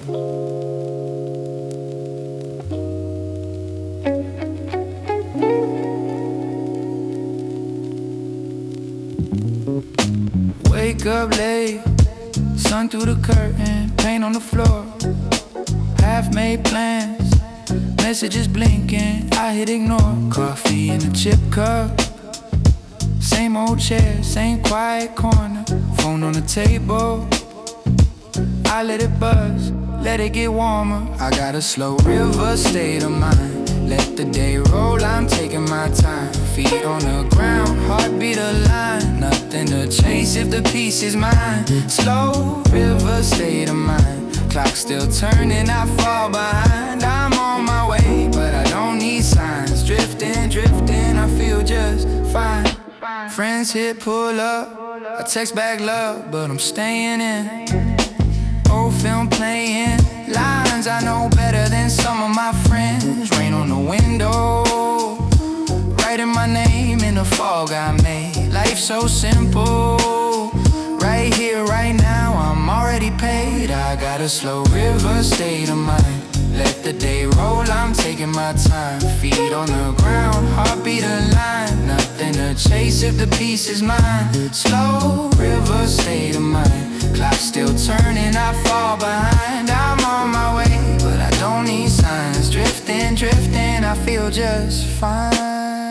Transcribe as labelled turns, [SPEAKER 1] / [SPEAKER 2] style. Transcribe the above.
[SPEAKER 1] Wake up late, sun through the curtain, paint on the floor, half-made plans, messages blinking, I hit ignore. Coffee in a chip cup, same old chair, same quiet corner, phone on the table, I let it buzz, let it get warmer. I got a slow river state of mind, let the day roll, I'm taking my time. Feet on the ground, heartbeat aligned, nothing to chase if the peace is mine. Slow river state of mind, clock still turning, I fall behind. I'm on my way, but I don't need signs. Drifting, drifting, I feel just fine. Friends hit pull up, I text back love, but I'm staying in. Old film playing, lines I know better than some of my friends. Rain on the window, writing my name in the fog I made. Life so simple, right here, right now, I'm already paid. I got a slow river state of mind, let the day roll, I'm taking my time. Feet on the ground, heartbeat aligned, nothing to chase if the peace is mine. Slow river state of mind, clock still turning, I fall behind. I'm on my way, but I don't need signs. Drifting, drifting, I feel just fine.